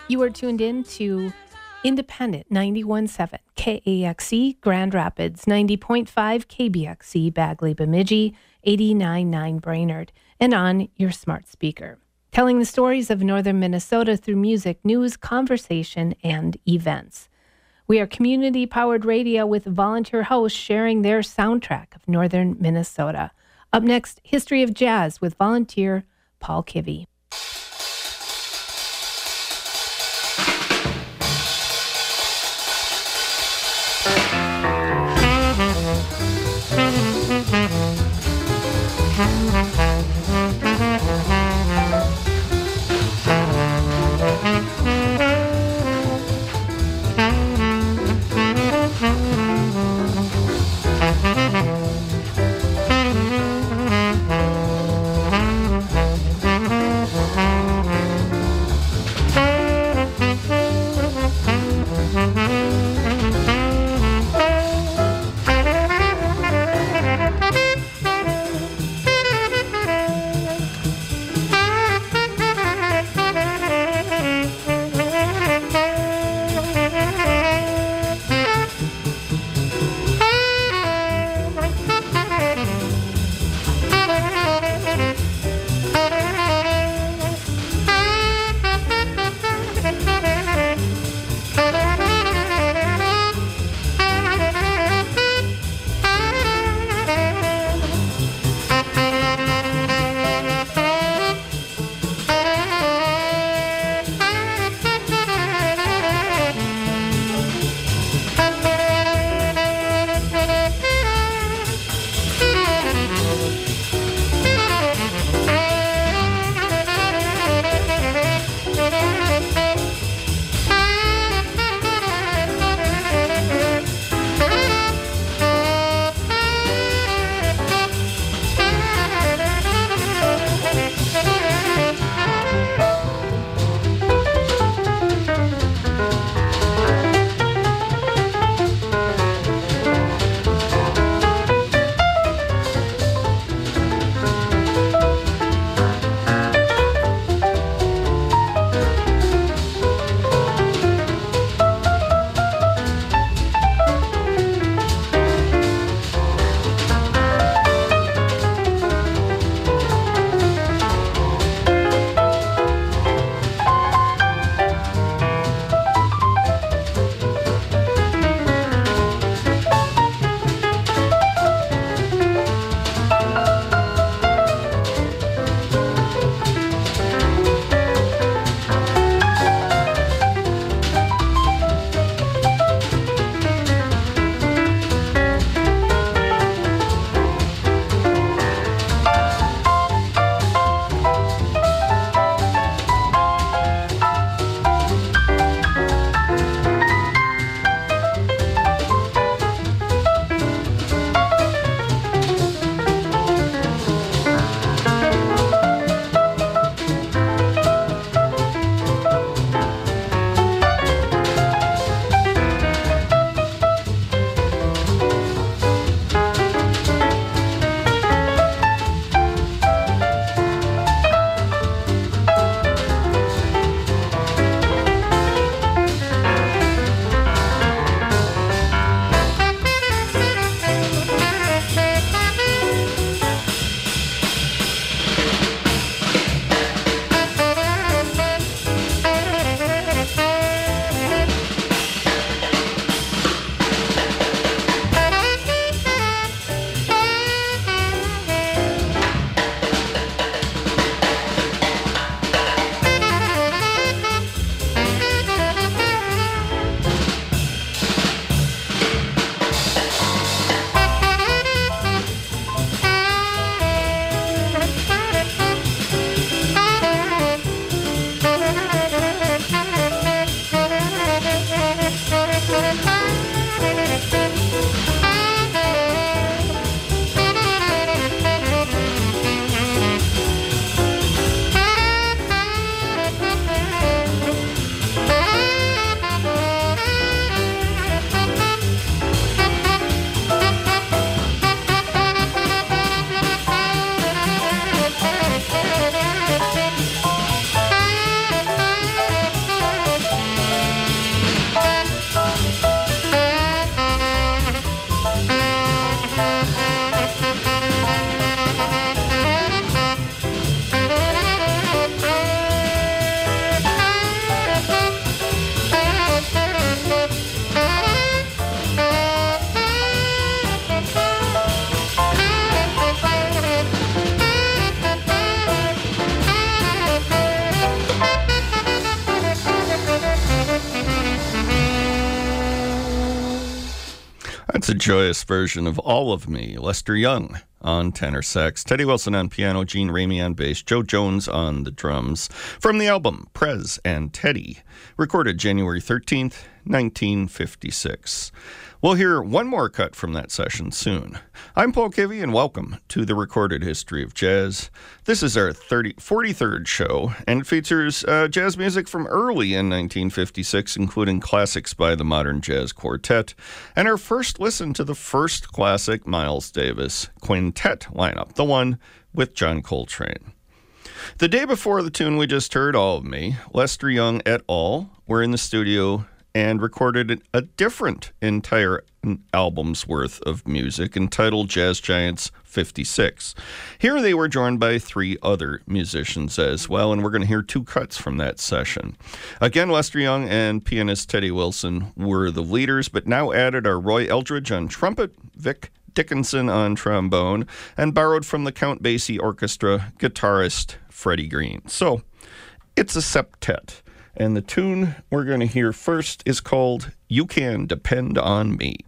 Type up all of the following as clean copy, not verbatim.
You are tuned in to Independent 91.7 KAXE Grand Rapids, 90.5 KBXE Bagley Bemidji, 89.9 Brainerd, and on your smart speaker. Telling the stories of northern Minnesota through music, news, conversation, and events. We are community-powered radio with volunteer hosts sharing their soundtrack of northern Minnesota. Up next, History of Jazz with volunteer Paul Kivy. That's a joyous version of All of Me. Lester Young on tenor sax, Teddy Wilson on piano, Gene Ramey on bass, Joe Jones on the drums. From the album Prez and Teddy, recorded January 13th, 1956. We'll hear one more cut from that session soon. I'm Paul Kivy, and welcome to the Recorded History of Jazz. This is our 43rd show, and it features jazz music from early in 1956, including classics by the Modern Jazz Quartet, and our first listen to the first classic Miles Davis quintet lineup, the one with John Coltrane. The day before the tune we just heard, All of Me, Lester Young et al. Were in the studio and recorded a different entire album's worth of music entitled Jazz Giants 56. Here they were joined by 3 other musicians as well, and we're going to hear 2 cuts from that session. Again, Lester Young and pianist Teddy Wilson were the leaders, but now added are Roy Eldridge on trumpet, Vic Dickinson on trombone, and borrowed from the Count Basie Orchestra guitarist Freddie Green. So it's a septet. And the tune we're going to hear first is called You Can Depend on Me.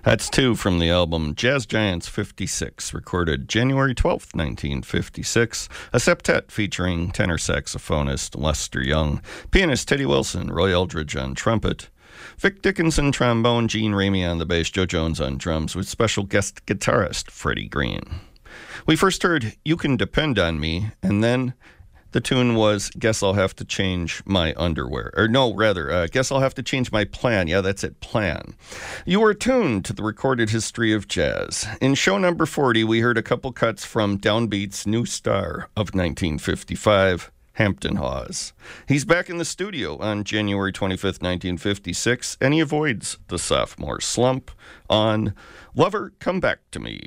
That's two from the album Jazz Giants 56, recorded January 12th, 1956. A septet featuring tenor saxophonist Lester Young, pianist Teddy Wilson, Roy Eldridge on trumpet, Vic Dickinson trombone, Gene Ramey on the bass, Joe Jones on drums, with special guest guitarist Freddie Green. We first heard You Can Depend on Me, and then the tune was Guess I'll Have to Change My Underwear. Or no, rather, Guess I'll Have to Change My Plan. Yeah, that's it, Plan. You were tuned to the recorded history of jazz. In show number 40, we heard a couple cuts from Downbeat's New Star of 1955, Hampton Hawes. He's back in the studio on January 25th, 1956, and he avoids the sophomore slump on Lover, Come Back to Me.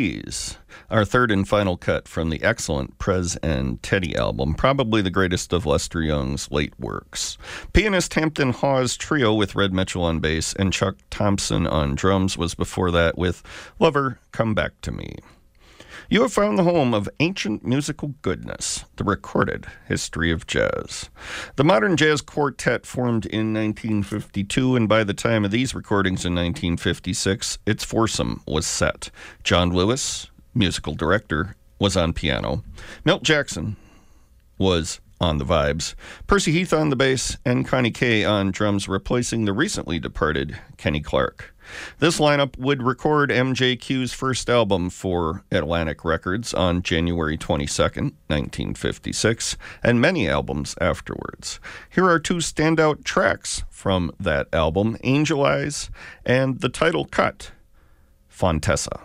Days, our third and final cut from the excellent Prez and Teddy album, probably the greatest of Lester Young's late works. Pianist Hampton Hawes' trio with Red Mitchell on bass and Chuck Thompson on drums was before that with Lover, Come Back to Me. You have found the home of ancient musical goodness, the recorded history of jazz. The Modern Jazz Quartet formed in 1952, and by the time of these recordings in 1956, its foursome was set. John Lewis, musical director, was on piano. Milt Jackson was on the vibes, Percy Heath on the bass, and Connie Kay on drums, replacing the recently departed Kenny Clark. This lineup would record MJQ's first album for Atlantic Records on January 22nd, 1956, and many albums afterwards. Here are two standout tracks from that album, Angel Eyes and the title cut, Fontessa.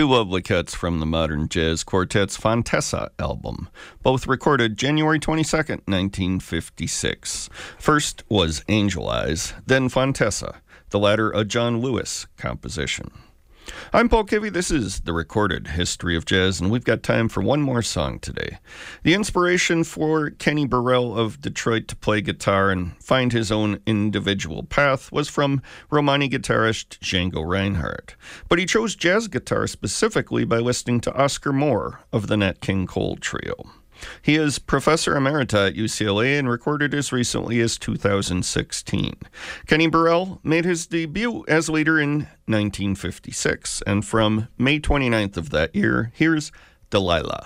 Two lovely cuts from the Modern Jazz Quartet's Fontessa album, both recorded January 22nd, 1956. First was Angel Eyes, then Fontessa, the latter a John Lewis composition. I'm Paul Kivy. This is The Recorded History of Jazz, and we've got time for one more song today. The inspiration for Kenny Burrell of Detroit to play guitar and find his own individual path was from Romani guitarist Django Reinhardt. But he chose jazz guitar specifically by listening to Oscar Moore of the Nat King Cole Trio. He is Professor Emerita at UCLA and recorded as recently as 2016. Kenny Burrell made his debut as leader in 1956, and from May 29th of that year, here's Delilah.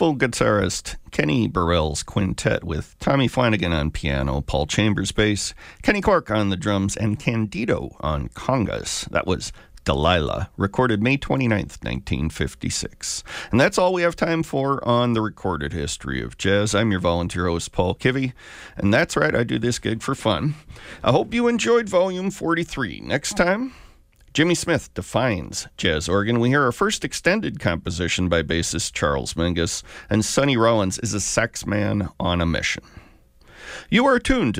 full guitarist Kenny Burrell's quintet with Tommy Flanagan on piano, Paul Chambers bass, Kenny Cork on the drums, and Candido on congas. That was Delilah, recorded May 29th, 1956. And that's all we have time for on the recorded history of jazz. I'm your volunteer host, Paul Kivy, and that's right, I do this gig for fun. I hope you enjoyed Volume 43. Next time, Jimmy Smith defines jazz organ. We hear our first extended composition by bassist Charles Mingus, and Sonny Rollins is a sax man on a mission. You are tuned to